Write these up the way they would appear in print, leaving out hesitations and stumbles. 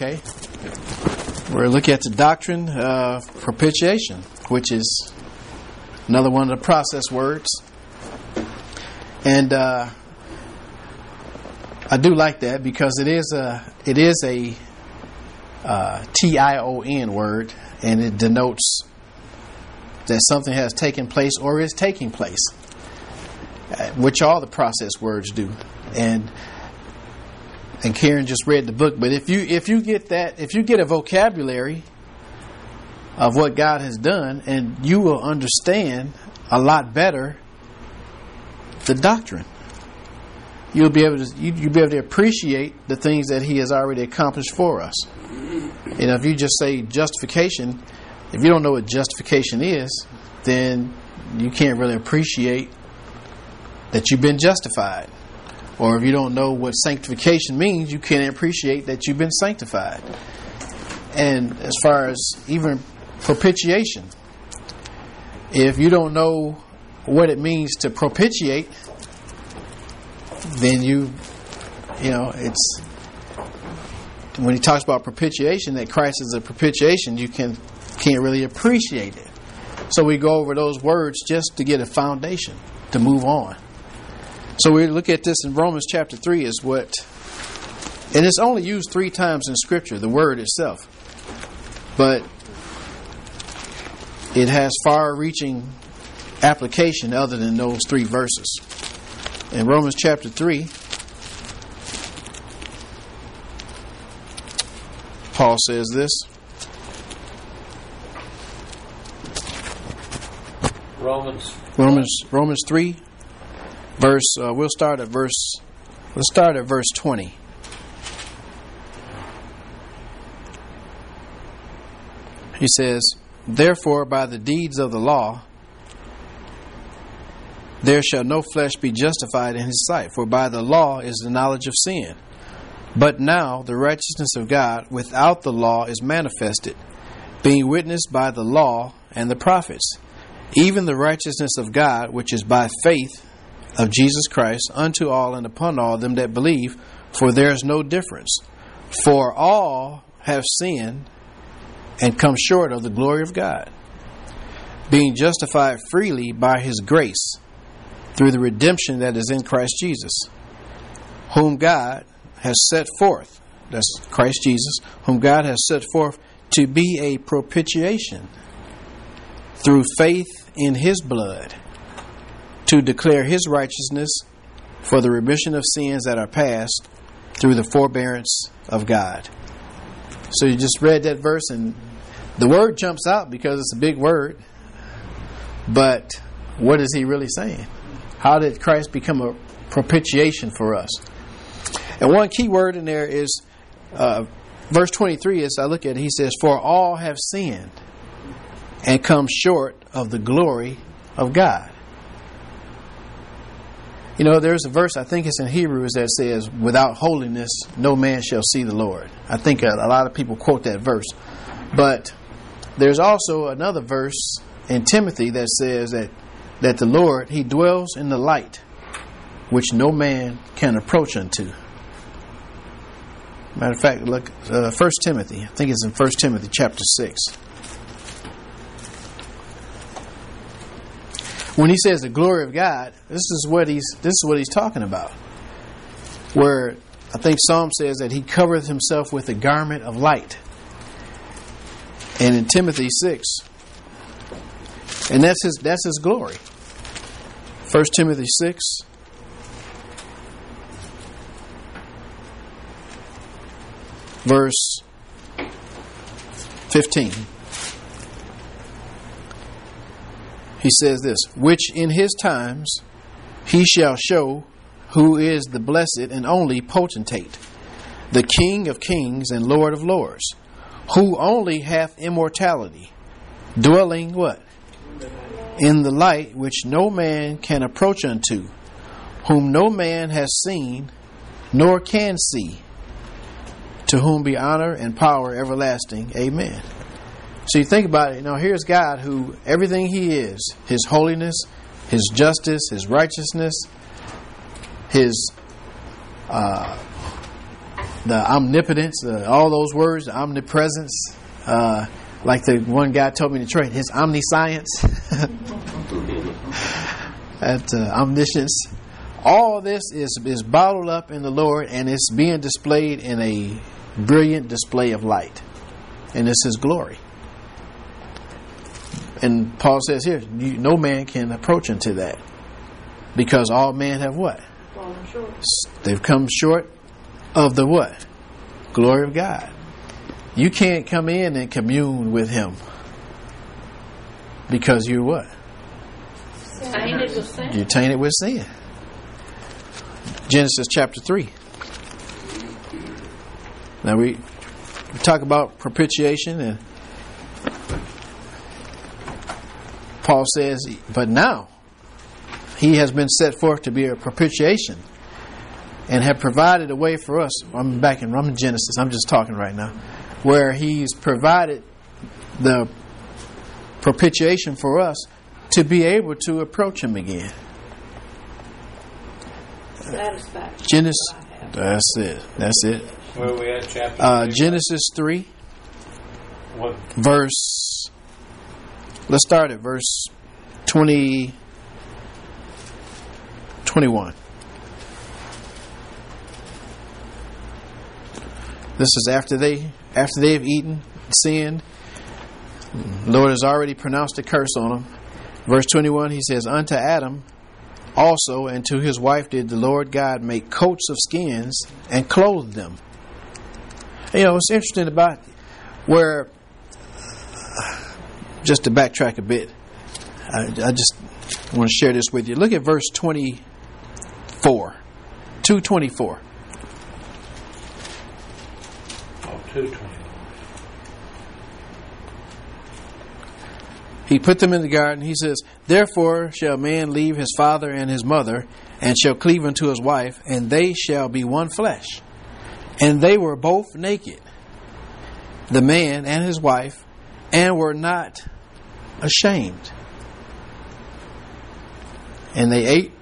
Okay. We're looking at the doctrine of propitiation, which is another one of the process words. And I do like that because it is a TION word, and it denotes that something has taken place or is taking place, which all the process words do. And Karen just read the book, but if you get a vocabulary of what God has done, and you will understand a lot better the doctrine. You'll be able to appreciate the things that He has already accomplished for us. If you just say justification, if you don't know what justification is, then you can't really appreciate that you've been justified. Or if you don't know what sanctification means, you can't appreciate that you've been sanctified. And as far as even propitiation, if you don't know what it means to propitiate, then it's when he talks about propitiation, that Christ is a propitiation, you can't really appreciate it. So we go over those words just to get a foundation to move on. So we look at this in Romans chapter 3 and it's only used 3 times in Scripture, the word itself. But it has far-reaching application other than those 3 verses. In Romans chapter 3, Paul says this. Romans 3, verse. Let's start at verse 20. He says, "Therefore, by the deeds of the law, there shall no flesh be justified in His sight. For by the law is the knowledge of sin. But now the righteousness of God without the law is manifested, being witnessed by the law and the prophets, even the righteousness of God, which is by faith of Jesus Christ, unto all and upon all them that believe, for there is no difference. For all have sinned and come short of the glory of God, being justified freely by His grace, through the redemption that is in Christ Jesus, whom God has set forth," that's Christ Jesus, "whom God has set forth to be a propitiation through faith in His blood, to declare His righteousness for the remission of sins that are past through the forbearance of God." So you just read that verse, and the word jumps out because it's a big word. But what is he really saying? How did Christ become a propitiation for us? And one key word in there is verse 23. As I look at it, he says, "For all have sinned and come short of the glory of God." There's a verse, I think it's in Hebrews, that says, "Without holiness no man shall see the Lord." I think a lot of people quote that verse. But there's also another verse in Timothy that says that the Lord, He dwells in the light, which no man can approach unto. Matter of fact, look, 1 Timothy. I think it's in 1 Timothy chapter 6. When he says the glory of God, this is what he's talking about. Where I think Psalm says that He covereth Himself with a garment of light. And in Timothy 6, and that's his glory. 1 Timothy 6, verse 15. He says this, "Which in His times He shall show who is the blessed and only potentate, the King of kings and Lord of lords, who only hath immortality, dwelling" what? "In the light which no man can approach unto, whom no man has seen, nor can see, to whom be honor and power everlasting. Amen." So you think about it, here's God who, everything He is, His holiness, His justice, His righteousness, His omnipotence, all those words, the omnipresence, like the one guy told me in Detroit, his omniscience, that omniscience. All this is bottled up in the Lord, and it's being displayed in a brilliant display of light. And it's His glory. And Paul says here, no man can approach unto that. Because all men have what? Fallen short. They've come short of the what? Glory of God. You can't come in and commune with Him. Because you're what? Tainted with sin. You're tainted with sin. Genesis chapter 3. Now we talk about propitiation, and Paul says, but now He has been set forth to be a propitiation and have provided a way for us. I'm in Genesis. I'm just talking right now. Where He's provided the propitiation for us to be able to approach Him again. Satisfaction. Genesis. That's it. Where are we at? Chapter 3? Genesis 3. What? Verse. Let's start at verse 21. This is after they have eaten, sinned. The Lord has already pronounced a curse on them. Verse 21, He says, unto Adam also and to his wife did the Lord God make coats of skins and clothe them. You know, it's interesting about where, just to backtrack a bit, I just want to share this with you. Look at verse 24. 2:24. 2:24. He put them in the garden. He says, therefore shall man leave his father and his mother, and shall cleave unto his wife, and they shall be one flesh. And they were both naked, the man and his wife, and were not ashamed. And they ate.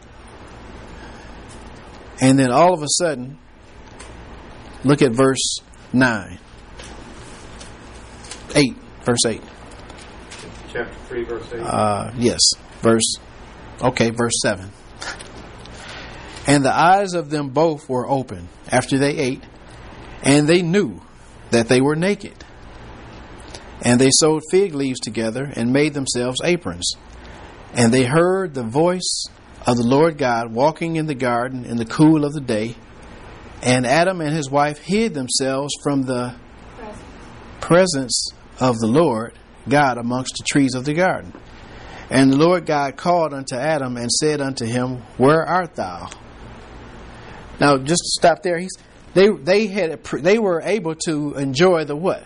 And then all of a sudden, look at verse 9. 8. Verse 8. Chapter 3, verse 8. Yes. Verse 7. And the eyes of them both were open after they ate, and they knew that they were naked. And they sewed fig leaves together and made themselves aprons. And they heard the voice of the Lord God walking in the garden in the cool of the day. And Adam and his wife hid themselves from the presence of the Lord God amongst the trees of the garden. And the Lord God called unto Adam and said unto him, where art thou? Now, just to stop there, they were able to enjoy the what?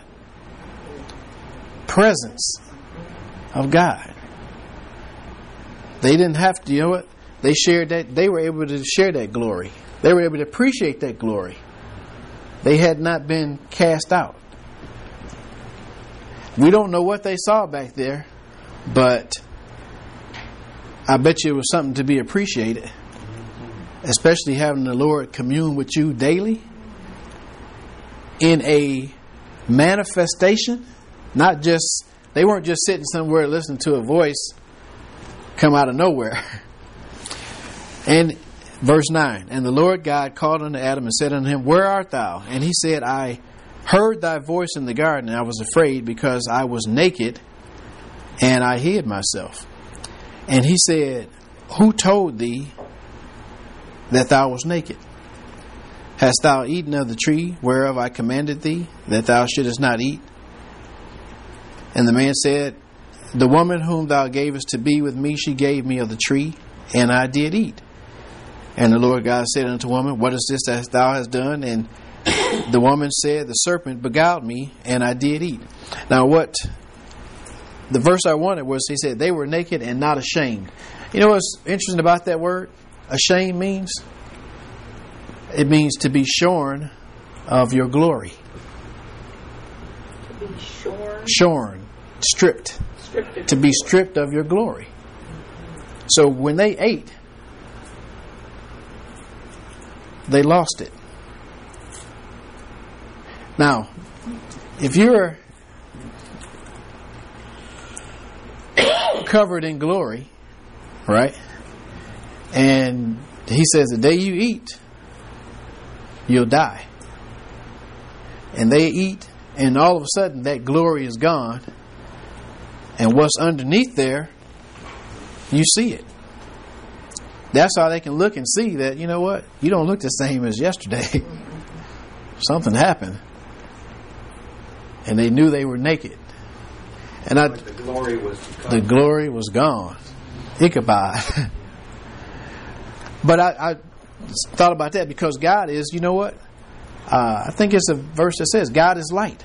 Presence of God. They didn't have to, you know what? They shared that. They were able to share that glory. They were able to appreciate that glory. They had not been cast out. We don't know what they saw back there, but I bet you it was something to be appreciated. Especially having the Lord commune with you daily in a manifestation. Not just, they weren't just sitting somewhere listening to a voice come out of nowhere. And verse 9, and the Lord God called unto Adam and said unto him, where art thou? And he said, I heard thy voice in the garden, and I was afraid because I was naked and I hid myself. And he said, who told thee that thou wast naked? Hast thou eaten of the tree whereof I commanded thee that thou shouldest not eat? And the man said, the woman whom thou gavest to be with me, she gave me of the tree, and I did eat. And the Lord God said unto the woman, what is this that thou hast done? And the woman said, the serpent beguiled me, and I did eat. Now what the verse I wanted was, he said, they were naked and not ashamed. You know what's interesting about that word? Ashamed means? It means to be shorn of your glory. To be shorn. Shorn. Stripped. To be stripped of your glory. So when they ate, they lost it. Now, if you're covered in glory, right? And he says the day you eat, you'll die. And they eat, and all of a sudden that glory is gone. And what's underneath there, you see it. That's how they can look and see that, you know what? You don't look the same as yesterday. Something happened. And they knew they were naked. And But the glory was the glory was gone. Ichabod. But I thought about that because God is, you know what? I think it's a verse that says God is light.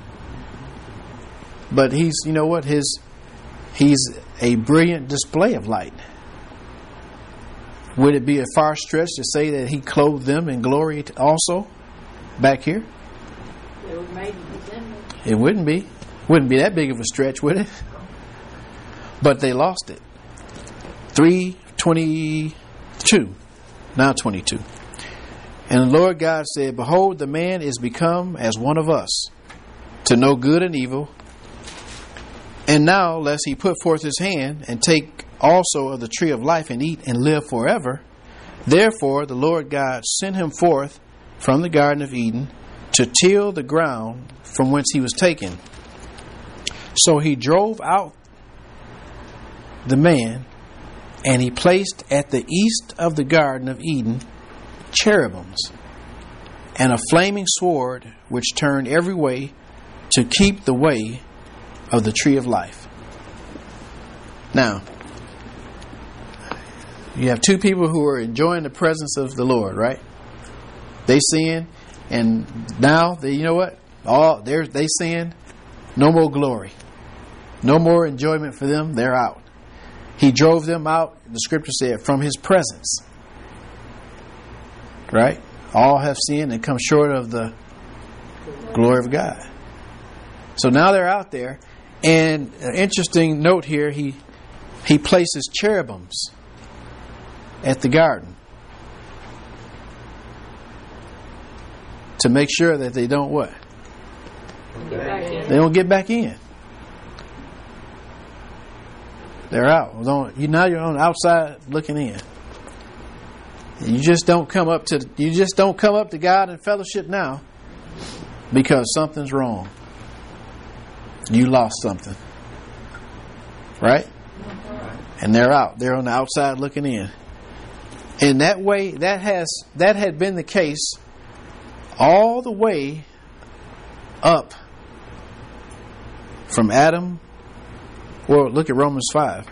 But he's, you know what? He's a brilliant display of light. Would it be a far stretch to say that he clothed them in glory also back here? They were made in his image. It wouldn't be. Wouldn't be that big of a stretch, would it? But they lost it. 3:22. Now 22. And the Lord God said, Behold, the man is become as one of us, to know good and evil. And now, lest he put forth his hand, and take also of the tree of life, and eat, and live forever. Therefore the Lord God sent him forth from the Garden of Eden, to till the ground from whence he was taken. So he drove out the man, and he placed at the east of the Garden of Eden cherubims, and a flaming sword which turned every way to keep the way of the tree of life. Now, you have two people who are enjoying the presence of the Lord, right? They sin, and now they, you know what? They sin. No more glory, no more enjoyment for them. They're out. He drove them out. The scripture said from his presence. Right? All have sinned and come short of the glory of God. So now they're out there, and an interesting note here: he places cherubims at the garden to make sure that they don't what? Get back in. They don't get back in. They're out. Now you're on the outside looking in. You just don't come up to God in fellowship now because something's wrong. You lost something. Right? And they're out. They're on the outside looking in. And that way, that had been the case all the way up from Adam. Well, look at Romans 5.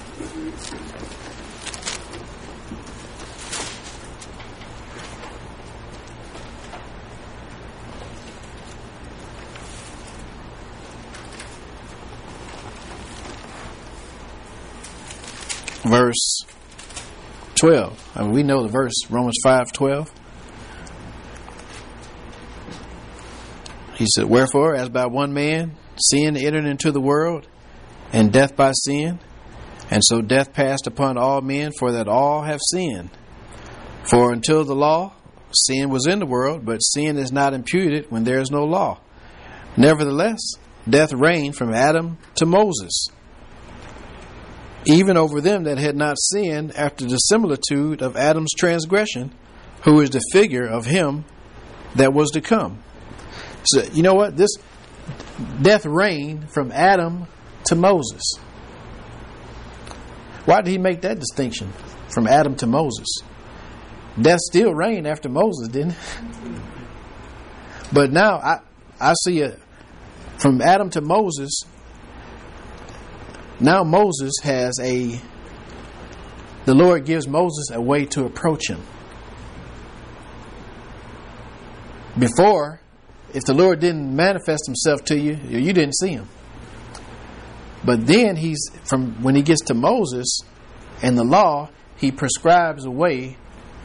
Verse 12. I mean, we know the verse, Romans 5:12. He said, Wherefore, as by one man sin entered into the world, and death by sin, and so death passed upon all men, for that all have sinned. For until the law, sin was in the world, but sin is not imputed when there is no law. Nevertheless, death reigned from Adam to Moses, even over them that had not sinned, after the similitude of Adam's transgression, who is the figure of him that was to come. So, you know what? This death reigned from Adam to Moses. Why did he make that distinction from Adam to Moses? Death still reigned after Moses, didn't it? But now I see it from Adam to Moses. Now Moses has the Lord gives Moses a way to approach him. Before, if the Lord didn't manifest himself to you, you didn't see him. But then when he gets to Moses and the law, he prescribes a way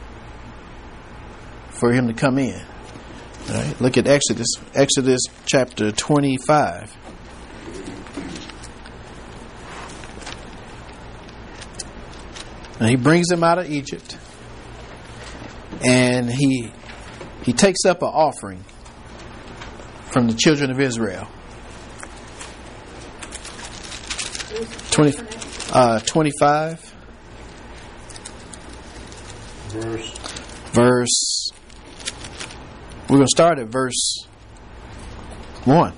for him to come in. All right? Look at Exodus chapter 25. And he brings them out of Egypt, and he takes up an offering. from the children of Israel. 25. Verse. We're going to start at verse 1.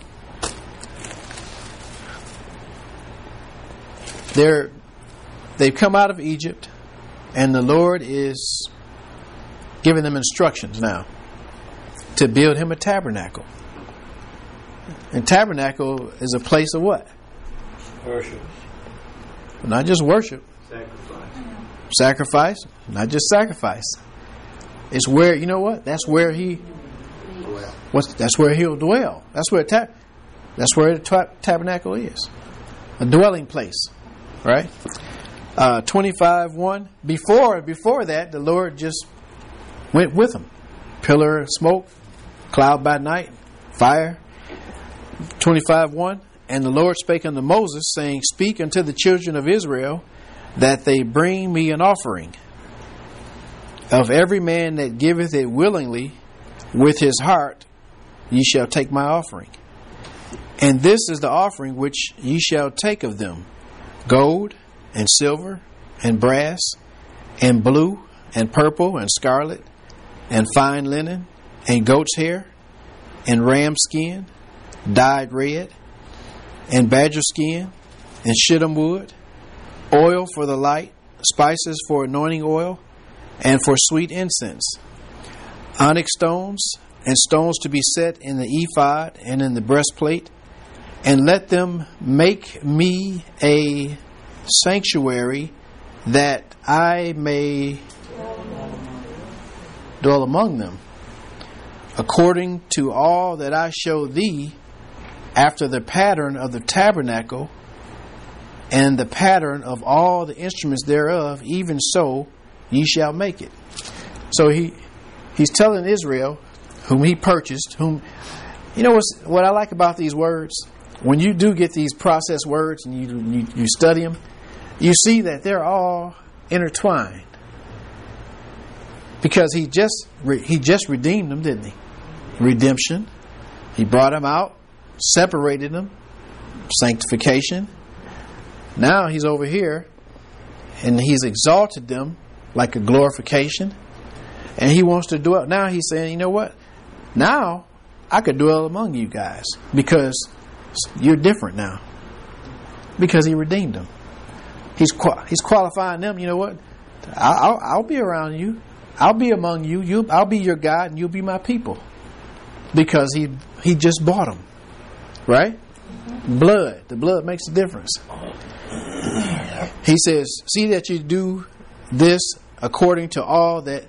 They've come out of Egypt, and the Lord is giving them instructions now to build him a tabernacle. And tabernacle is a place of what? Worship. Not just worship. Sacrifice. Not just sacrifice. It's where, you know what? That's where that's where he'll dwell. That's where the tabernacle is. A dwelling place. Right? 25:1. Before that, the Lord just went with them. Pillar of smoke, cloud by night, fire. 25:1. And the Lord spake unto Moses, saying, Speak unto the children of Israel, that they bring me an offering. Of every man that giveth it willingly, with his heart, ye shall take my offering. And this is the offering which ye shall take of them: gold, and silver, and brass, and blue, and purple, and scarlet, and fine linen, and goat's hair, and ram skin, dyed red, and badger skin, and shittim wood, oil for the light, spices for anointing oil, and for sweet incense, onyx stones, and stones to be set in the ephod and in the breastplate. And let them make me a sanctuary, that I may dwell among them, according to all that I show thee, after the pattern of the tabernacle, and the pattern of all the instruments thereof, even so ye shall make it. So he's telling Israel, whom he purchased, whom, you know what I like about these words? When you do get these processed words and you study them, you see that they're all intertwined. Because he just redeemed them, didn't he? Redemption. He brought them out, separated them, sanctification. Now he's over here, and he's exalted them like a glorification, and he wants to dwell. Now he's saying, you know what? Now I could dwell among you guys, because you're different now. Because he redeemed them. He's qualifying them. You know what? I'll be around you. I'll be among you. I'll be your God, and you'll be my people. Because he just bought them. Right? Blood. The blood makes a difference. He says, see that you do this according to all that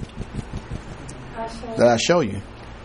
I show you.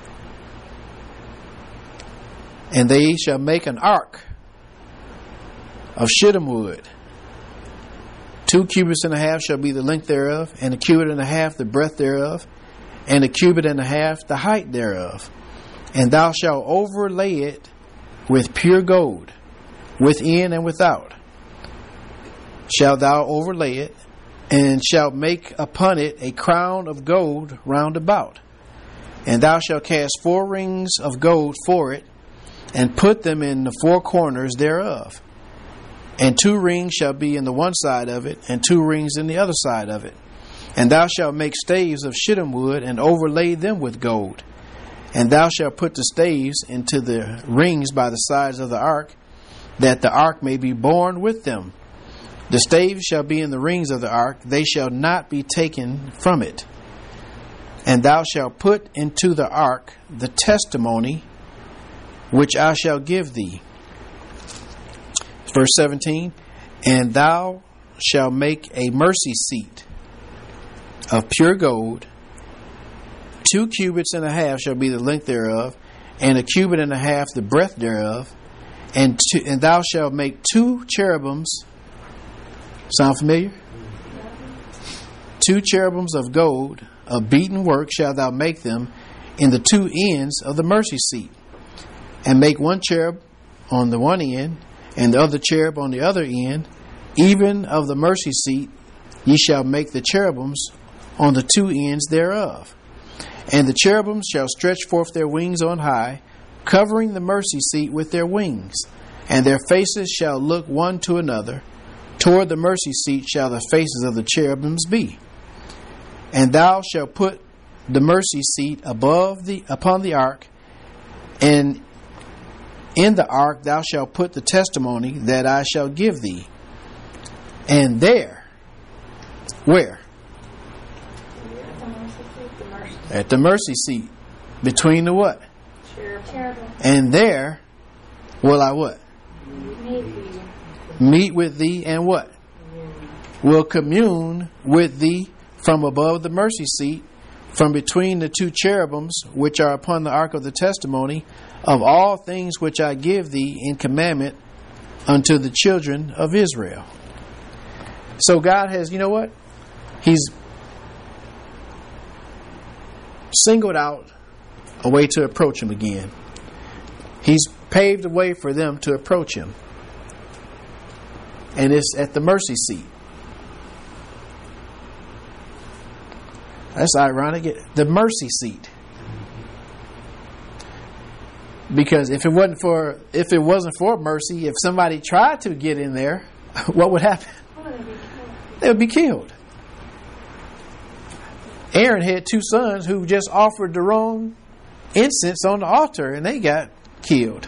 And they shall make an ark of shittim wood. 2 cubits and a half shall be the length thereof, and 1 cubit and a half the breadth thereof, and 1 cubit and a half the height thereof. And thou shalt overlay it with pure gold, within and without. Shalt thou overlay it, and shalt make upon it a crown of gold round about. And thou shalt cast 4 rings of gold for it, and put them in the 4 corners thereof. And 2 rings shall be in the one side of it, and 2 rings in the other side of it. And thou shalt make staves of shittim wood, and overlay them with gold. And thou shalt put the staves into the rings by the sides of the ark, that the ark may be borne with them. The staves shall be in the rings of the ark, they shall not be taken from it. And thou shalt put into the ark the testimony which I shall give thee. Verse 17, and thou shalt make a mercy seat of pure gold. 2 cubits and a half shall be the length thereof, and 1 cubit and a half the breadth thereof. And thou shalt make 2 cherubims. Sound familiar? 2 cherubims of gold, of beaten work shalt thou make them in the 2 ends of the mercy seat. And make 1 cherub on the one end, and the other cherub on the other end. Even of the mercy seat ye shall make the cherubims on the 2 ends thereof. And the cherubims shall stretch forth their wings on high, covering the mercy seat with their wings, and their faces shall look one to another. Toward the mercy seat shall the faces of the cherubims be. And thou shalt put the mercy seat upon the ark, and in the ark thou shalt put the testimony that I shall give thee. And there, where? At the mercy seat. Between the what? Cherubim. And there will I what? Maybe. Meet with thee and what? Will commune with thee from above the mercy seat, from between the two cherubims which are upon the ark of the testimony, of all things which I give thee in commandment unto the children of Israel. So God has, you know what? He's singled out a way to approach him again. He's paved a way for them to approach him. And it's at the mercy seat. That's ironic. The mercy seat. Because if it wasn't for mercy, if somebody tried to get in there, what would happen? They would be killed. Aaron had two sons who just offered the wrong incense on the altar, and they got killed.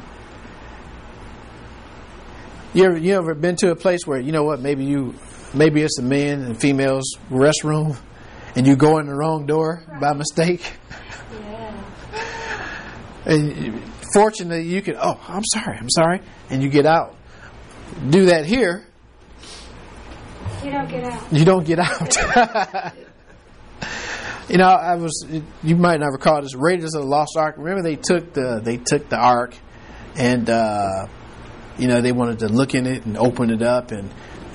You ever been to a place where, you know what, maybe it's a men and females restroom, and you go in the wrong door by mistake? Yeah. And fortunately you can, I'm sorry, and you get out. Do that here. You don't get out. You don't get out. You know, you might not recall this, Raiders of the Lost Ark. Remember they took the ark, and they wanted to look in it and open it up, and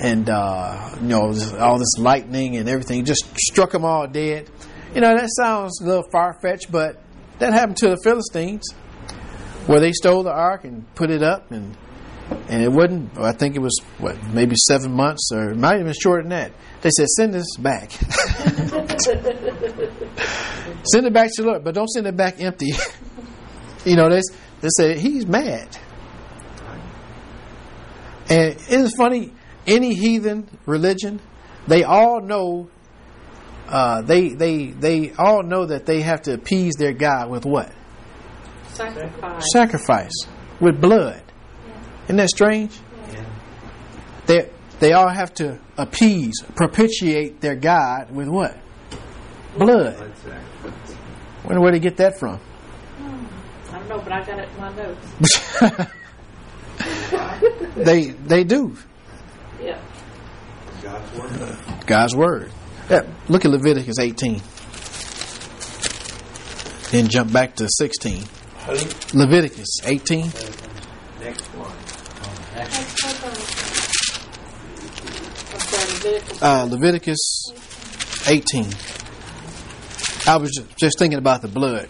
all this lightning and everything just struck them all dead. That sounds a little far-fetched, but that happened to the Philistines, where they stole the ark and put it up, and it wasn't, I think it was, maybe 7 months, or it might have been shorter than that. They said, send this back. Send it back to the Lord, but don't send it back empty. They said, he's mad. And it's funny, any heathen religion, they all know, they all know that they have to appease their God with what? Sacrifice. With blood. Isn't that strange? Yeah. They all have to propitiate their God with what? Blood. Wonder where they get that from. I don't know, but I got it in my notes. They do. Yeah. God's word. Yeah, look at Leviticus 18. Then jump back to 16. Leviticus 18. Next one. Leviticus 18. I was just thinking about the blood.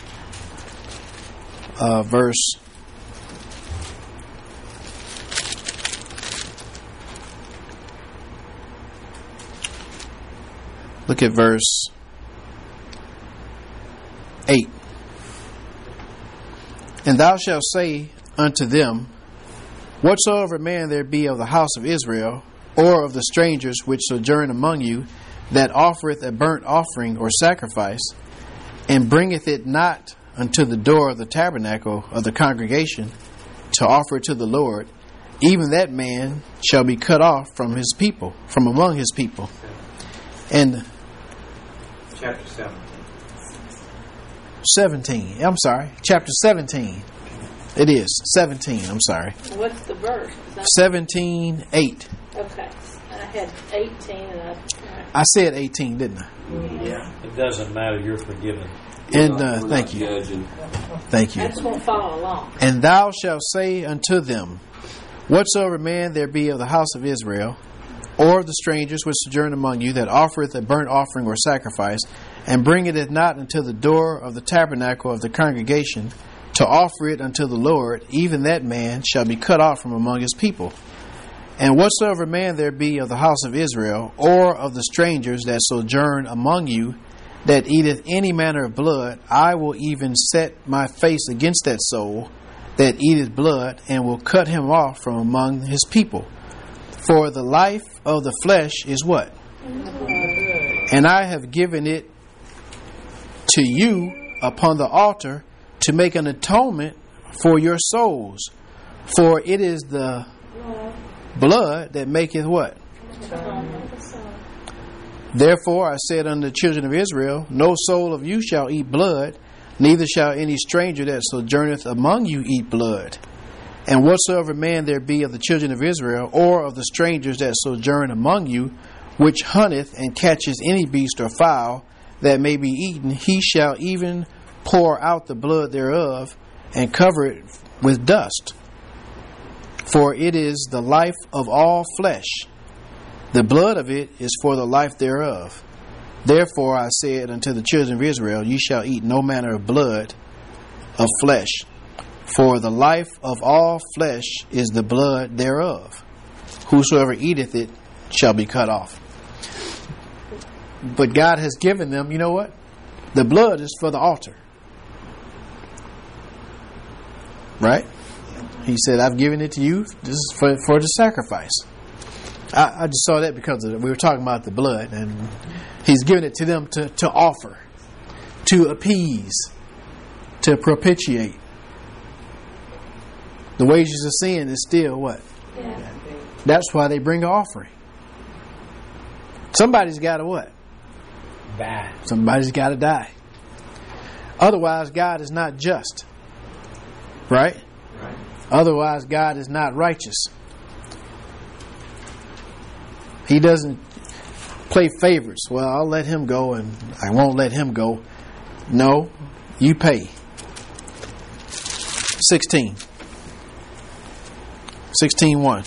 Verse. Look at verse 8. And thou shalt say unto them, whatsoever man there be of the house of Israel, or of the strangers which sojourn among you, that offereth a burnt offering or sacrifice, and bringeth it not unto the door of the tabernacle of the congregation to offer it to the Lord, even that man shall be cut off from his people, from among his people. And chapter 17. I'm sorry. Chapter 17. It is 17. I'm sorry. What's the verse? 17:8. Okay. I had 18 and I said 18, didn't I? Yeah. It doesn't matter. You're forgiven. And thank you. Thank you. I just won't follow along. And thou shalt say unto them, whatsoever man there be of the house of Israel, or of the strangers which sojourn among you, that offereth a burnt offering or sacrifice, and bringeth it not unto the door of the tabernacle of the congregation, to offer it unto the Lord, even that man shall be cut off from among his people. And whatsoever man there be of the house of Israel, or of the strangers that sojourn among you, that eateth any manner of blood, I will even set my face against that soul that eateth blood, and will cut him off from among his people. For the life of the flesh is what? And I have given it to you upon the altar to make an atonement for your souls. For it is the blood that maketh what? Therefore I said unto the children of Israel, no soul of you shall eat blood, neither shall any stranger that sojourneth among you eat blood. And whatsoever man there be of the children of Israel, or of the strangers that sojourn among you, which hunteth and catches any beast or fowl that may be eaten, he shall even pour out the blood thereof, and cover it with dust. For it is the life of all flesh. The blood of it is for the life thereof. Therefore I said unto the children of Israel, ye shall eat no manner of blood of flesh. For the life of all flesh is the blood thereof. Whosoever eateth it shall be cut off. But God has given them, you know what? The blood is for the altar. Right? He said, I've given it to you. This is for the sacrifice. I just saw that because we were talking about the blood, and he's given it to them to offer, to appease, to propitiate. The wages of sin is still what? Yeah. That's why they bring an offering. Somebody's got to what? Die. Somebody's got to die. Otherwise, God is not just. Right? Otherwise, God is not righteous. He doesn't play favorites. Well, I'll let him go and I won't let him go. No, you pay. 16:1.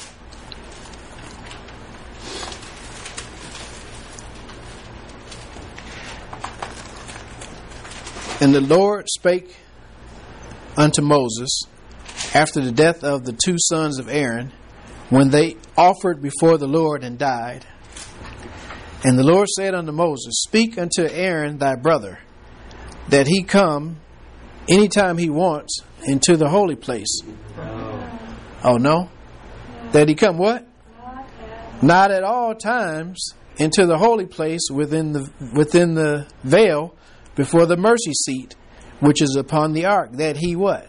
And the Lord spake unto Moses after the death of the two sons of Aaron, when they offered before the Lord and died. And the Lord said unto Moses, speak unto Aaron thy brother, that he come anytime he wants into the holy place. Oh no? That he come what? Not at all times into the holy place within the veil before the mercy seat, which is upon the ark, that he what?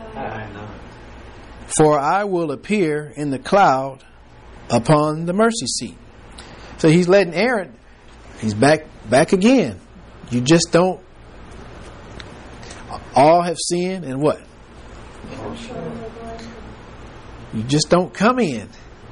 For I will appear in the cloud upon the mercy seat. So he's letting Aaron, he's back again. You just don't. All have sinned and what? You just don't come in.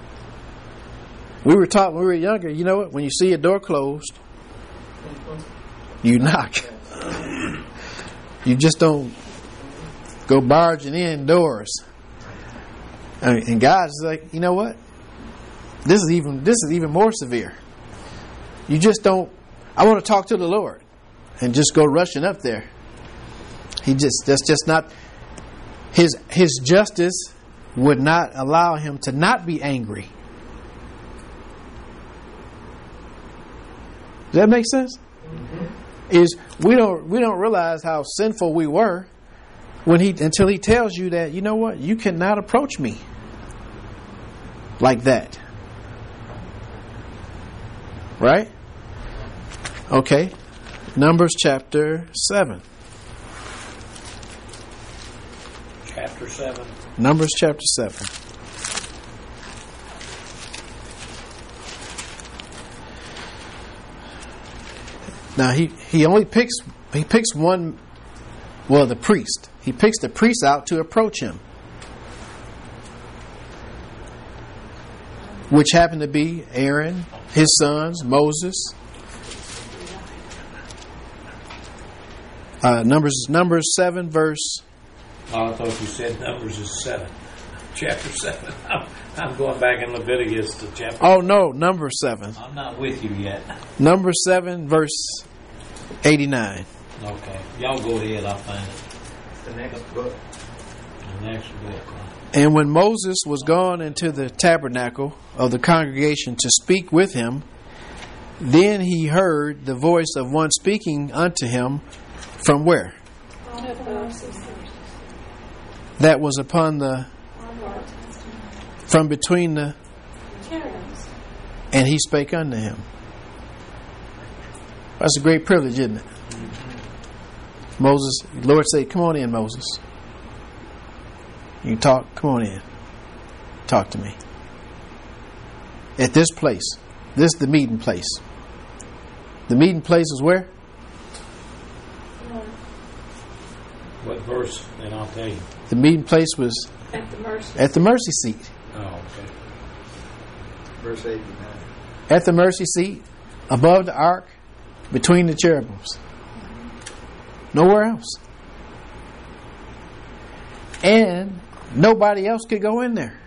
We were taught when we were younger, you know what? When you see a door closed, you knock. You just don't go barging indoors. And God's like, you know what? This is even more severe. You just don't. I want to talk to the Lord, and just go rushing up there. That's just not his justice would not allow him to not be angry. Does that make sense? Mm-hmm. Is we don't realize how sinful we were until he tells you that, you know what, you cannot approach me like that. Right? Okay. Numbers chapter 7. Chapter 7. Numbers chapter 7. Now he only picks one, well, the priest. He picks the priest out to approach him, which happened to be Aaron, his sons, Moses. Numbers 7 verse. Oh, I thought you said Numbers is 7. Chapter 7. I'm going back in Leviticus to chapter. Oh no, Numbers 7. I'm not with you yet. Numbers 7 verse 89. Okay, y'all go ahead. I'll find it. The next book. The next book. And when Moses was gone into the tabernacle of the congregation to speak with him, Then he heard the voice of one speaking unto him from where? That was upon the, from between the, and he spake unto him. That's a great privilege, isn't it? Moses, the Lord said, come on in, Moses. You can talk, come on in. Talk to me. At this place. This is the meeting place. The meeting place is where? What verse? And I'll tell you. The meeting place was at the mercy seat. Oh, okay. Verse 89. At the mercy seat, above the ark, between the cherubims. Nowhere else. And nobody else could go in there.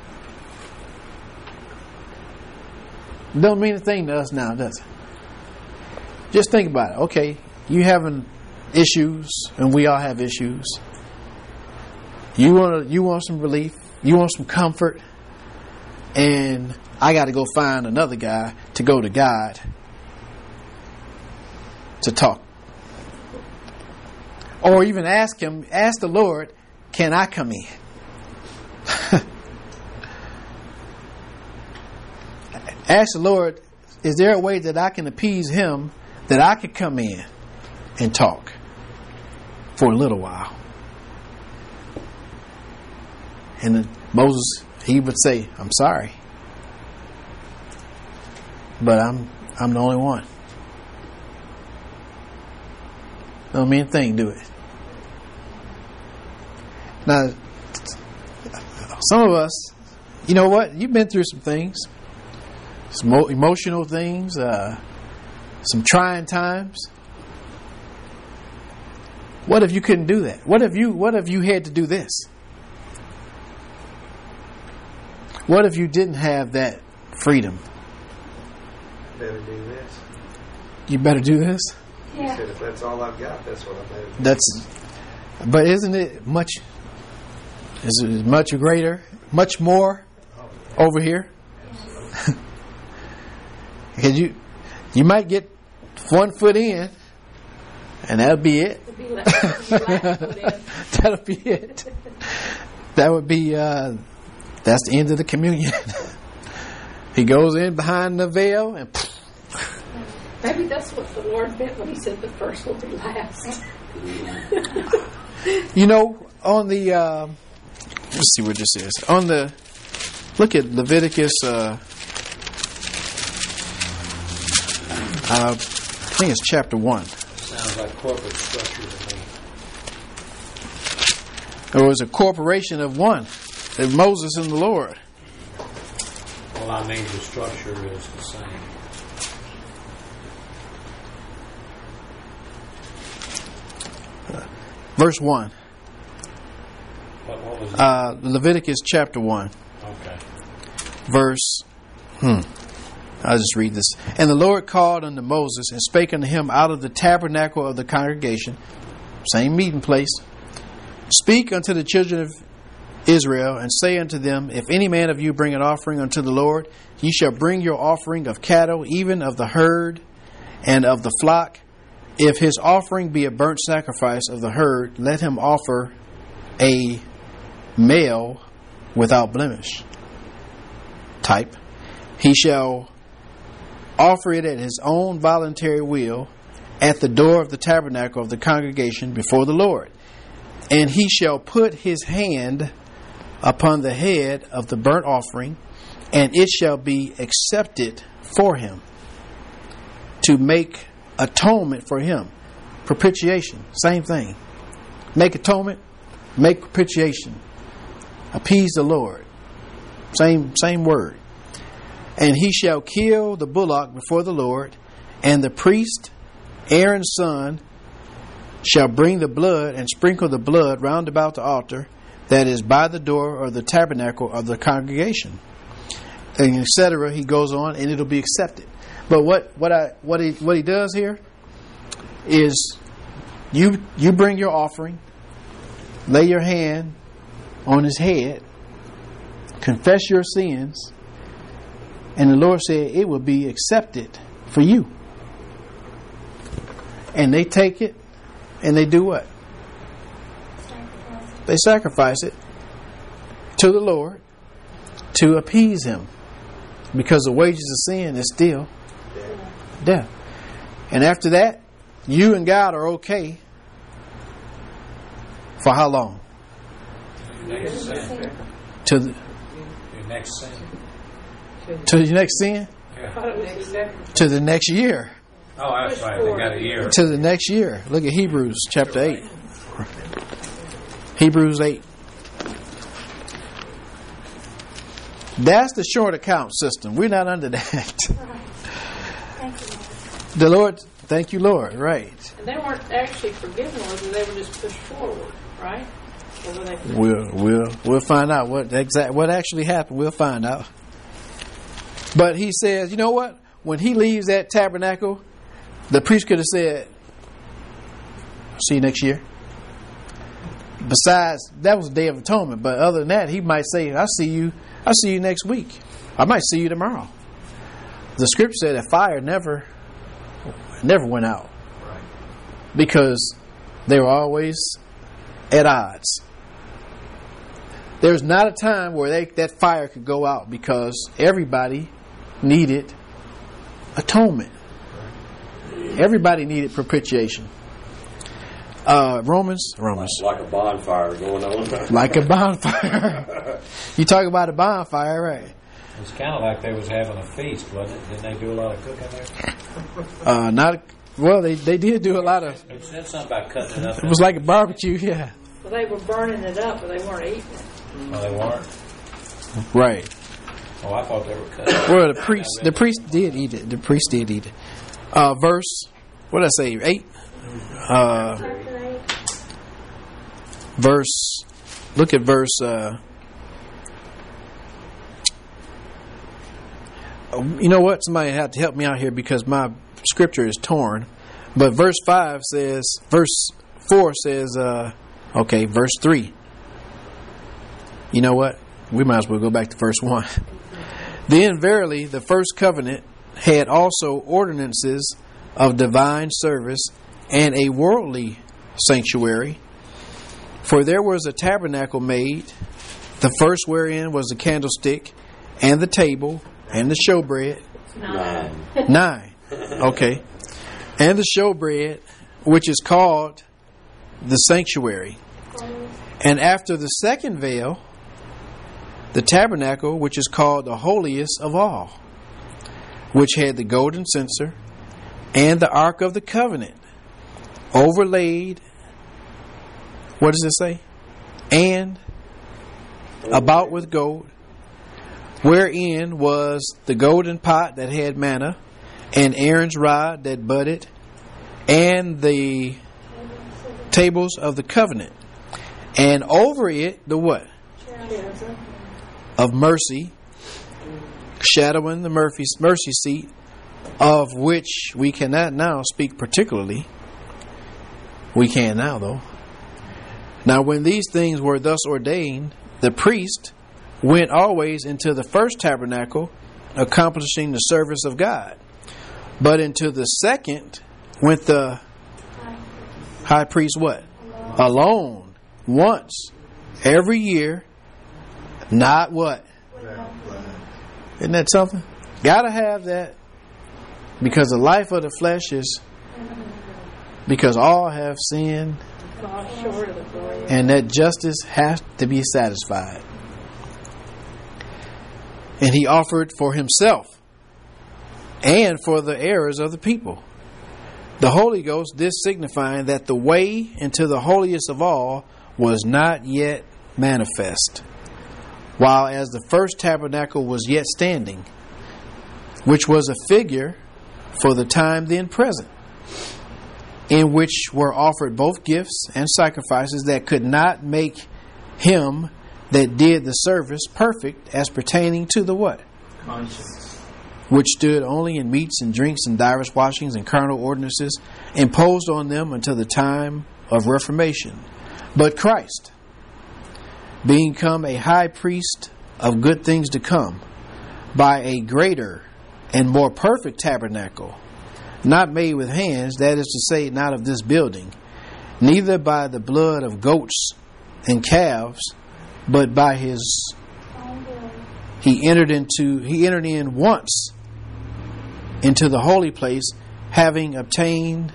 Don't mean a thing to us now, does it? Just think about it. Okay, you having issues, and we all have issues. You want some relief. You want some comfort. And I got to go find another guy to go to God to talk. Or even ask the Lord, can I come in? Ask the Lord, is there a way that I can appease him, that I could come in and talk for a little while? And then Moses, he would say, I'm sorry, but I'm the only one. Don't mean a thing, do it. Now, some of us, you know what? You've been through some things, some emotional things, some trying times. What if you couldn't do that? What if you had to do this? What if you didn't have that freedom? Better do this. You better do this? He said, if that's all I've got, that's what I better do. But isn't it much? Is it much greater, much more over here? Because you might get 1 foot in, and that'll be it. That'll be it. That would be. That's the end of the communion. He goes in behind the veil and. Maybe that's what the Lord meant when he said the first will be last. You know, on the let's see what this is. On the look at Leviticus. I think it's chapter 1. Sounds like corporate structure to me. There was a corporation of one, Moses and the Lord. Well, I mean the structure is the same. Verse 1. What was it? Leviticus chapter 1. Okay. Verse. I'll just read this. And the Lord called unto Moses and spake unto him out of the tabernacle of the congregation, same meeting place. Speak unto the children of Israel, and say unto them, if any man of you bring an offering unto the Lord, ye shall bring your offering of cattle, even of the herd and of the flock. If his offering be a burnt sacrifice of the herd, let him offer a male without blemish. Type. He shall offer it at his own voluntary will at the door of the tabernacle of the congregation before the Lord. And he shall put his hand upon the head of the burnt offering, and it shall be accepted for him to make atonement for him. Propitiation, same thing. Make atonement, make propitiation. Appease the Lord. Same word. And he shall kill the bullock before the Lord, and the priest, Aaron's son, shall bring the blood and sprinkle the blood round about the altar that is by the door of the tabernacle of the congregation, and etc. He goes on, and it'll be accepted. But what he does here is you bring your offering, lay your hand on his head, confess your sins, and the Lord said it will be accepted for you. And they take it and they do what? They sacrifice it to the Lord to appease Him. Because the wages of sin is still death. And after that, you and God are okay for how long? To the next sin. To the next sin? Yeah. To the next year. Oh, that's right. They got a year. To the next year. Look at Hebrews chapter 8. Hebrews 8. That's the short account system. We're not under that. The Lord, thank you, Lord. Right. And they weren't actually forgiven, they were just pushed forward, right? Or were they We'll find out what actually happened. We'll find out. But he says, you know what? When he leaves that tabernacle, the priest could have said, "See you next year." Besides, that was the Day of Atonement. But other than that, he might say, I'll see you next week. I might see you tomorrow. The scripture said that fire never went out. Because they were always at odds. There's not a time where that fire could go out because everybody needed atonement. Everybody needed propitiation. Romans. Like a bonfire going on. Like a bonfire. You talk about a bonfire, right? It's kind of like they was having a feast, wasn't it? Didn't they do a lot of cooking there? Well, they did do a lot of. It said something about cutting it up. It was like a barbecue, yeah. Well, they were burning it up, but they weren't eating it. Oh, they weren't? Right. Oh, I thought they were cutting it. Well, the priest did eat it. The priest did eat it. Verse, what did I say? 8? Look at verse. You know what? Somebody had to help me out here because my scripture is torn. But verse 4 says, verse 3. You know what? We might as well go back to verse 1. Then verily the first covenant had also ordinances of divine service and a worldly sanctuary. For there was a tabernacle made, the first wherein was the candlestick and the table and the showbread. 9. Okay. And the showbread, which is called the sanctuary. And after the second veil, the tabernacle, which is called the holiest of all, which had the golden censer and the ark of the covenant, overlaid, what does it say? And about with gold, wherein was the golden pot that had manna, and Aaron's rod that budded, and the tables of the covenant, and over it the what? Of mercy, shadowing the mercy seat, of which we cannot now speak particularly. We can now, though. Now, when these things were thus ordained, the priest went always into the first tabernacle, accomplishing the service of God. But into the second went the high priest what? Alone. Once. Every year. Not what? Isn't that something? Gotta have that. Because the life of the flesh is because all have sinned and that justice has to be satisfied. And he offered for himself and for the errors of the people the Holy Ghost, this signifying that the way into the holiest of all was not yet manifest, while as the first tabernacle was yet standing, which was a figure for the time then present, in which were offered both gifts and sacrifices that could not make him that did the service perfect as pertaining to the what? Conscience. Which stood only in meats and drinks and divers washings and carnal ordinances imposed on them until the time of Reformation. But Christ, being come a high priest of good things to come, by a greater and more perfect tabernacle, not made with hands, that is to say, not of this building, neither by the blood of goats and calves, but by his he entered in once into the holy place, having obtained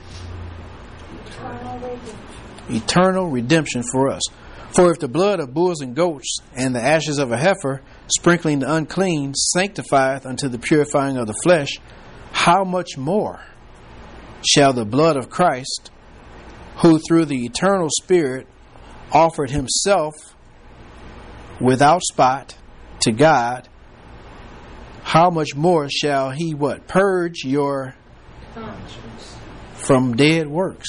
eternal redemption for us. For if the blood of bulls and goats and the ashes of a heifer, sprinkling the unclean, sanctifieth unto the purifying of the flesh, how much more shall the blood of Christ, who through the eternal Spirit offered himself without spot to God, how much more shall he what? Purge your conscience from dead works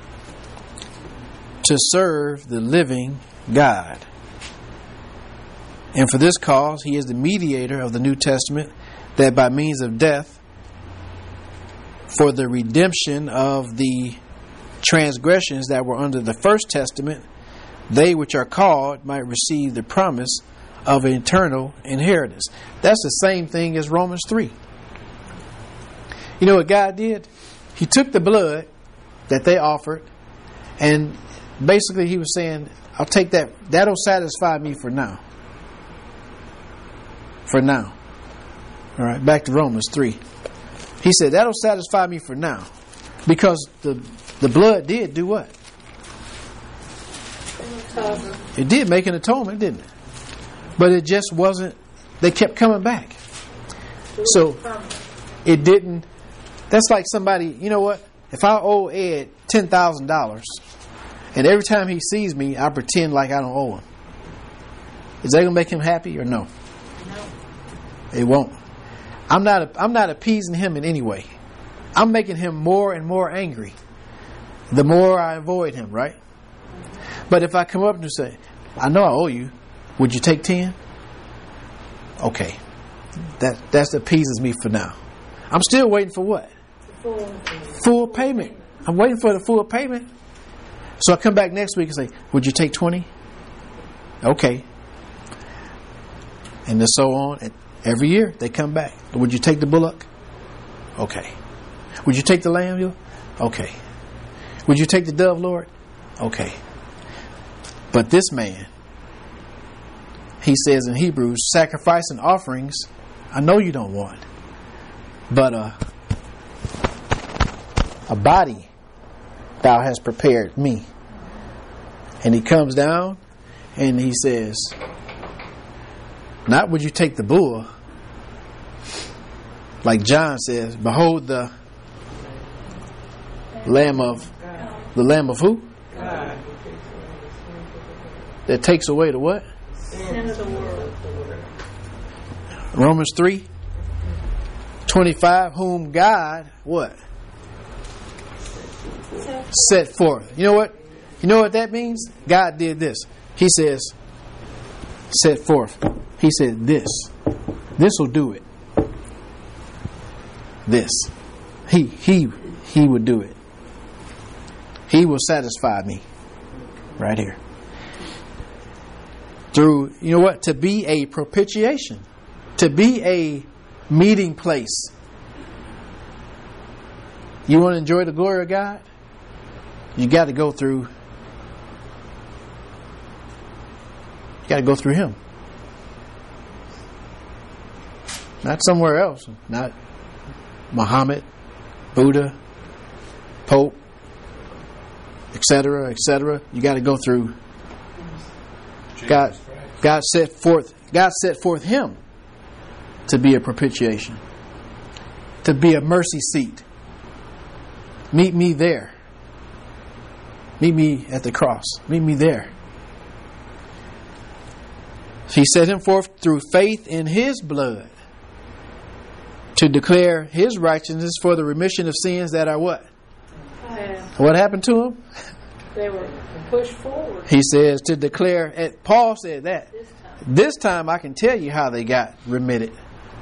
to serve the living God. And for this cause he is the mediator of the New Testament, that by means of death, for the redemption of the transgressions that were under the first testament, they which are called might receive the promise of an eternal inheritance. That's the same thing as Romans 3. You know what God did? He took the blood that they offered, and basically he was saying, I'll take that. That'll satisfy me for now. For now. All right, back to Romans 3. He said, that'll satisfy me for now. Because the blood did do what? It did make an atonement, didn't it? But it just wasn't, they kept coming back. So it didn't, that's like somebody, you know what? If I owe Ed $10,000 and every time he sees me, I pretend like I don't owe him, is that going to make him happy or no? No. It won't. I'm not appeasing him in any way. I'm making him more and more angry the more I avoid him, right? But if I come up and say, I know I owe you, would you take 10? Okay. That appeases me for now. I'm still waiting for what? Full payment. I'm waiting for the full payment. So I come back next week and say, would you take 20? Okay. And then so on. And every year they come back. Would you take the bullock? Okay. Would you take the lamb? Okay. Would you take the dove, Lord? Okay. But this man, he says in Hebrews, sacrifice and offerings, I know you don't want. But a body thou hast prepared me. And he comes down and he says, not would you take the bull, like John says, behold the lamb of who? God. That takes away the what? Sin of the world. Romans 3:25, whom God what? Set forth. You know what? You know what that means? God did this. He says, set forth. He said this. This will do it. This. He would do it. He will satisfy me. Right here. Through, you know what? To be a propitiation. To be a meeting place. You want to enjoy the glory of God? You got to go through. You got to go through Him. Not somewhere else. Not Muhammad, Buddha, Pope, etc., etc. You got to go through. God set forth Him to be a propitiation, to be a mercy seat. Meet me there. Meet me at the cross. Meet me there. He set Him forth through faith in His blood to declare His righteousness for the remission of sins that are what? What happened to them? They were pushed forward. He says to declare, Paul said that. This time I can tell you how they got remitted.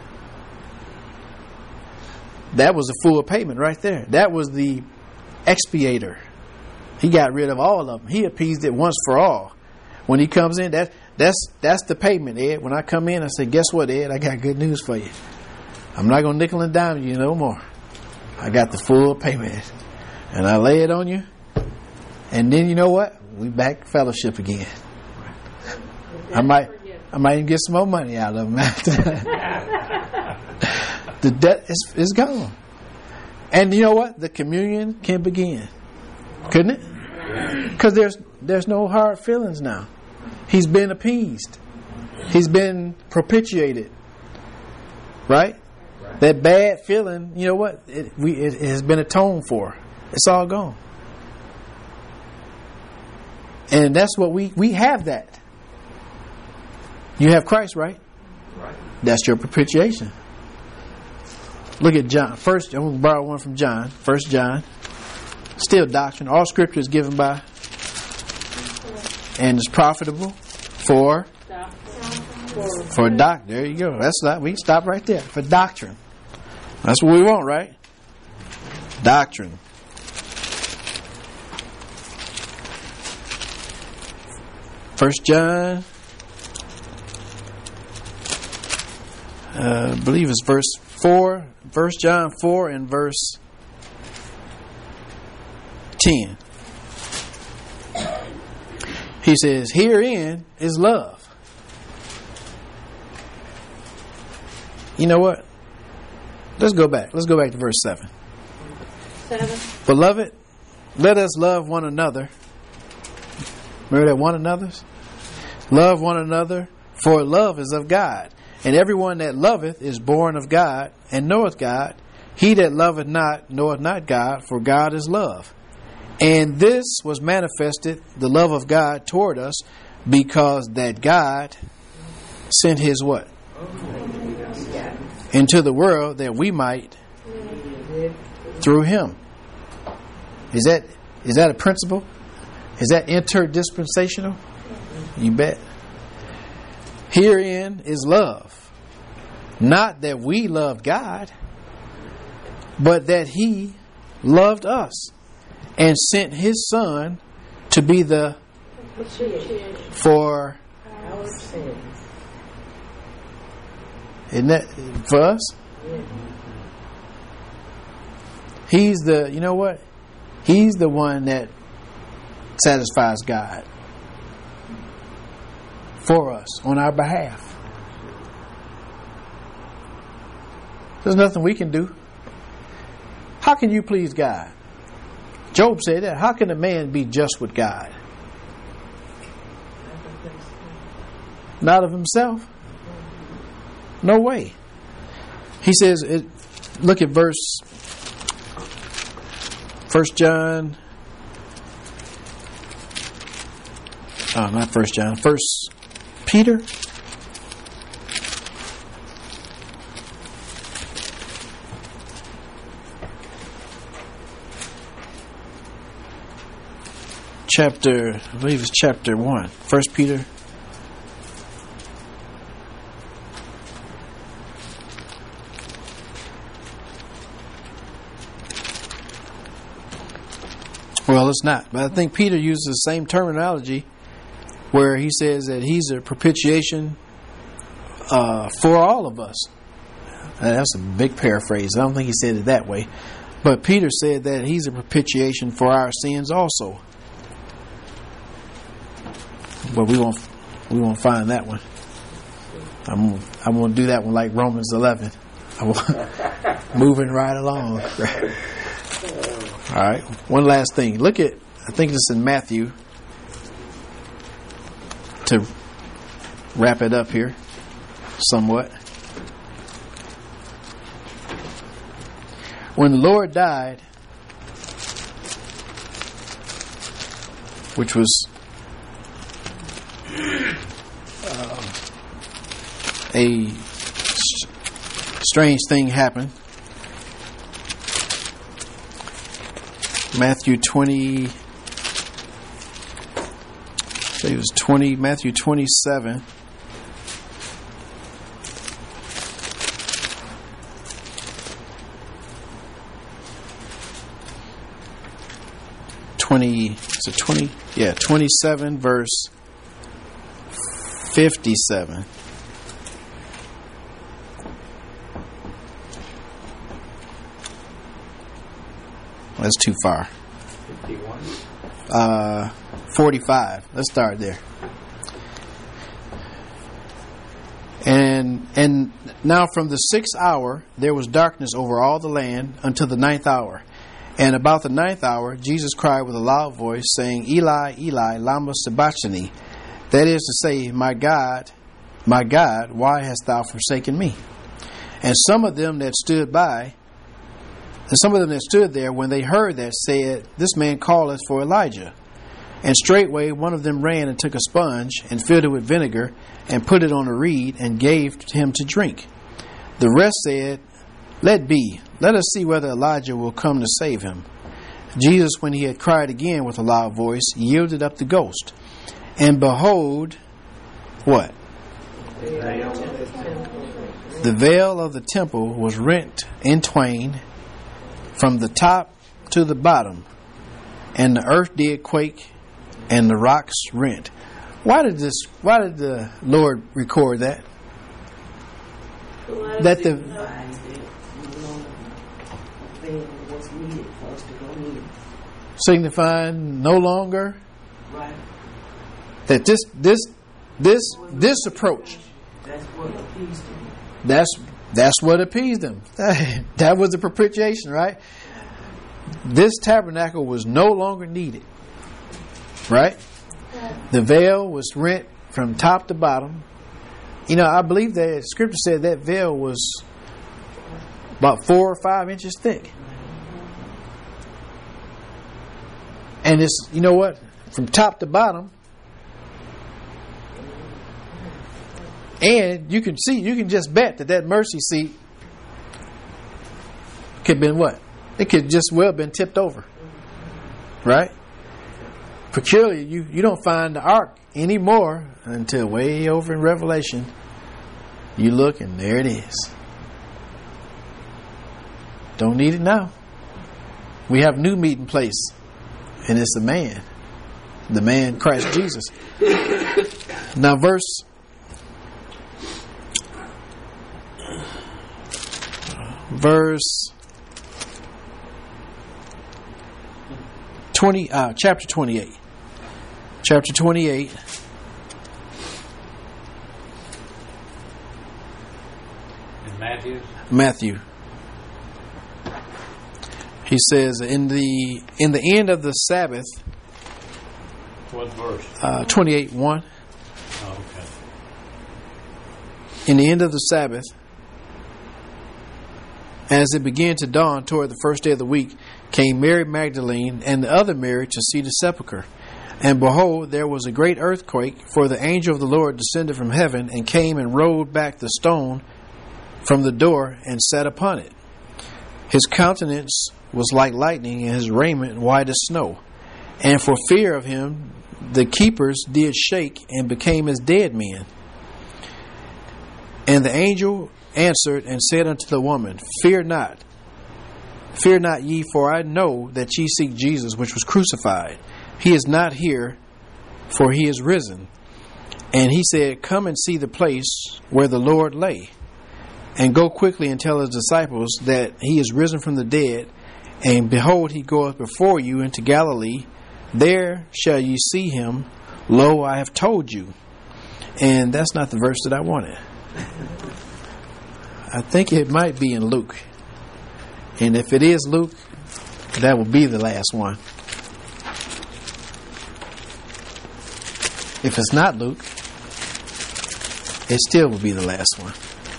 That was the full payment right there. That was the expiator. He got rid of all of them. He appeased it once for all. When he comes in, that's the payment, Ed. When I come in, I say, guess what, Ed? I got good news for you. I'm not going to nickel and dime you no more. I got the full payment. And I lay it on you. And then you know what? We back fellowship again. I might even get some more money out of them after that. The debt is gone. And you know what? The communion can begin. Couldn't it? Because there's no hard feelings now. He's been appeased. He's been propitiated. Right? That bad feeling, you know what? It has been atoned for. It's all gone. And that's what we have that. You have Christ, right? Right. That's your propitiation. Look at John. First, I'm going to borrow one from John. 1 John. Still doctrine. All scripture is given by and is profitable for doctrine. There you go. That's that. We stop right there. For doctrine. That's what we want, right? Doctrine. First John, I believe it's verse 4. 1 John 4 and verse 10. He says, herein is love. You know what? Let's go back. Let's go back to verse 7. 7. Beloved, let us love one another. Remember that one another's? Love one another, for love is of God. And everyone that loveth is born of God, and knoweth God. He that loveth not, knoweth not God, for God is love. And this was manifested, the love of God toward us, because that God sent His what? Into the world that we might through Him. Is that a principle? Is that interdispensational? You bet. Herein is love. Not that we loved God, but that He loved us and sent His Son to be the for our sins. Isn't that for us? He's the, you know what? He's the one that satisfies God for us on our behalf. There's nothing we can do. How can you please God? Job said that. How can a man be just with God? Not of himself. No way. He says, look at verse 1 John. Oh, not 1 John. 1 Peter. Chapter, I believe it's chapter 1. 1 Peter. Well, it's not. But I think Peter uses the same terminology where he says that he's a propitiation for all of us. That's a big paraphrase. I don't think he said it that way. But Peter said that he's a propitiation for our sins also. But we won't find that one. I'm going to do that one like Romans 11. Moving right along. All right. One last thing. Look at, I think this is in Matthew, to wrap it up here somewhat. When the Lord died, which was a strange thing happened. Matthew 20, it was 20, Matthew 27. Is it 20? Yeah, 27 verse 57. That's too far. 51. 45. Let's start there. And now from the 6th hour there was darkness over all the land until the 9th hour. And about the 9th hour Jesus cried with a loud voice, saying, Eli, Eli, lama sabachthani? That is to say, my God, why hast thou forsaken me? And some of them that stood there, when they heard that, said, This man calleth for Elijah. And straightway one of them ran and took a sponge, and filled it with vinegar, and put it on a reed, and gave him to drink. The rest said, Let be, let us see whether Elijah will come to save him. Jesus, when he had cried again with a loud voice, yielded up the ghost. And behold, what? The veil of the temple was rent in twain from the top to the bottom, and the earth did quake, and the rocks rent. Why did the Lord record that? That the signifying no longer that this approach. That's what appeased them. That was the propitiation, right? This tabernacle was no longer needed, right? The veil was rent from top to bottom. You know, I believe that Scripture said that veil was about 4 or 5 inches thick. And it's, you know what? From top to bottom. And you can just bet that mercy seat could have been what? It could just well have been tipped over. Right? Peculiarly, you don't find the ark anymore until way over in Revelation. You look and there it is. Don't need it now. We have new meeting place. And it's the man Christ Jesus. Now verse 20, chapter 28. Chapter 28. In Matthew. He says, in the end of the Sabbath. What verse? 28:1. Oh, okay. In the end of the Sabbath, as it began to dawn toward the first day of the week, came Mary Magdalene and the other Mary to see the sepulchre. And behold, there was a great earthquake, for the angel of the Lord descended from heaven and came and rolled back the stone from the door and sat upon it. His countenance was like lightning, and his raiment white as snow. And for fear of him, the keepers did shake and became as dead men. And the angel answered and said unto the woman, Fear not ye, for I know that ye seek Jesus, which was crucified. He is not here, for he is risen. And he said, Come and see the place where the Lord lay, and go quickly and tell his disciples that he is risen from the dead. And behold, he goeth before you into Galilee. There shall ye see him. Lo, I have told you. And that's not the verse that I wanted. I think it might be in Luke. And if it is Luke, that will be the last one. If it's not Luke, it still will be the last one.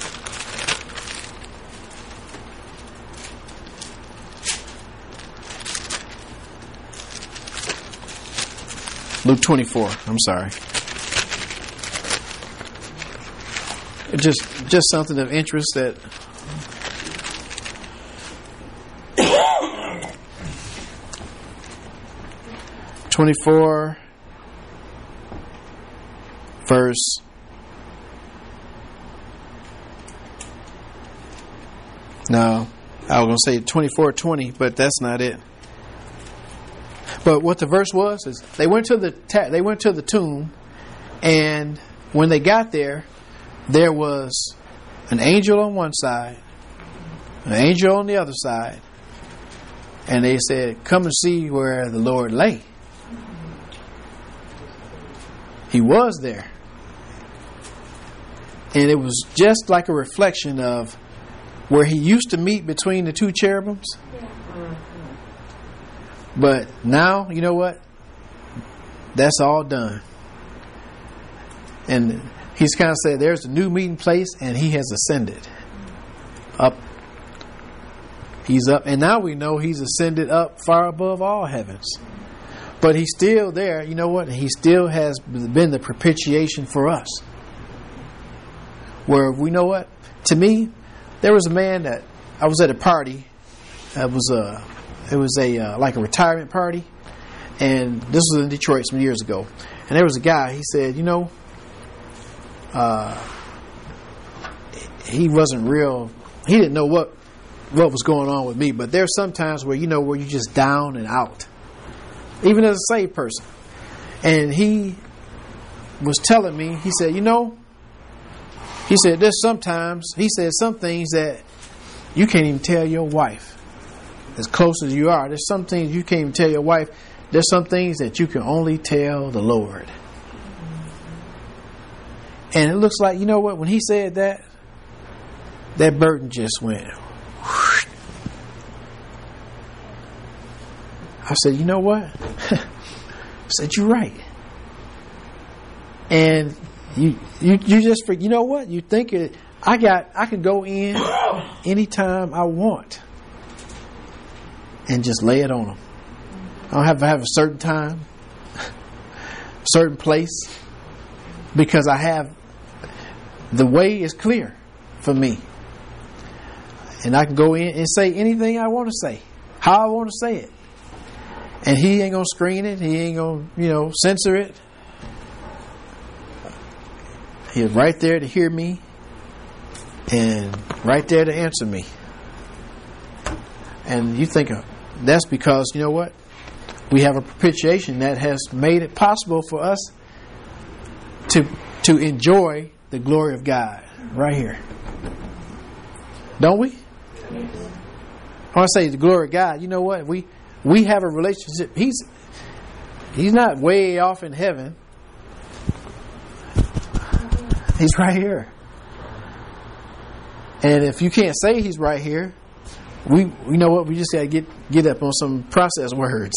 Luke 24. I'm sorry. Just something of interest that verse no, I was going to say 24:20, but that's not it. But what the verse was is they went to the tomb, and when they got there, there was an angel on one side, an angel on the other side, And they said, come and see where the Lord lay. He was there. And it was just like a reflection of where he used to meet between the two cherubims. But now, you know what? That's all done. And he's kind of said there's a new meeting place, and he has ascended up. He's up, and now we know he's ascended up far above all heavens. But he's still there. You know what? He still has been the propitiation for us. Where we know what? To me, there was a man that I was at a party. It was like a retirement party, and this was in Detroit some years ago. And there was a guy. He said, you know, he wasn't real. He didn't know what was going on with me. But there's some times where, you know, where you're just down and out, even as a saved person. And he was telling me, he said, you know, he said, there's sometimes, he said, some things that you can't even tell your wife. As close as you are, there's some things you can't even tell your wife. There's some things that you can only tell the Lord. And it looks like, you know what, when he said that, that burden just went. I said, you know what? I said, you're right. And you just, you know what? You think it, I can go in anytime I want and just lay it on them. I don't have to have a certain time, certain place, because I have, the way is clear for me. And I can go in and say anything I want to say, how I want to say it. And he ain't going to screen it. He ain't going to, you know, censor it. He's right there to hear me and right there to answer me. And you think that's because, you know what? We have a propitiation that has made it possible for us to enjoy the glory of God right here. Don't we? I want to say the glory of God. You know what? We have a relationship. He's not way off in heaven. He's right here. And if you can't say he's right here, you know what? We just got to get up on some processed words.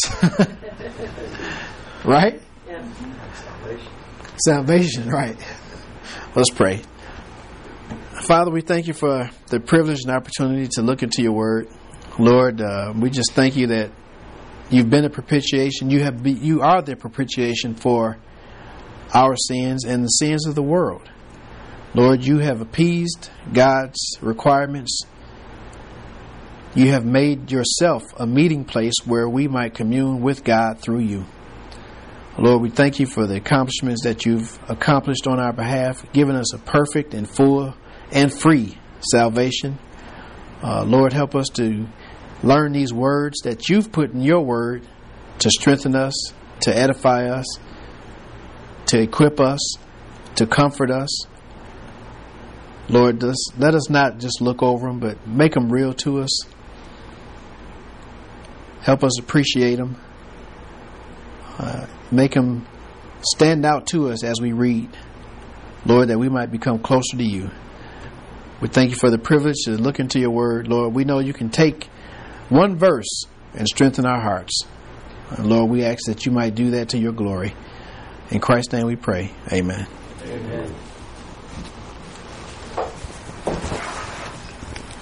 Right? Yeah. Salvation, right. Let's pray. Father, we thank you for the privilege and opportunity to look into your word. Lord, we just thank you that you've been a propitiation. You are the propitiation for our sins and the sins of the world. Lord, you have appeased God's requirements. You have made yourself a meeting place where we might commune with God through you. Lord, we thank you for the accomplishments that you've accomplished on our behalf, giving us a perfect and full and free salvation. Lord, help us to learn these words that you've put in your word to strengthen us, to edify us, to equip us, to comfort us. Lord, let us not just look over them, but make them real to us. Help us appreciate them. Make them stand out to us as we read. Lord, that we might become closer to you. We thank you for the privilege to look into your word. Lord, we know you can take one verse and strengthen our hearts. Lord, we ask that you might do that to your glory. In Christ's name we pray. Amen. Amen.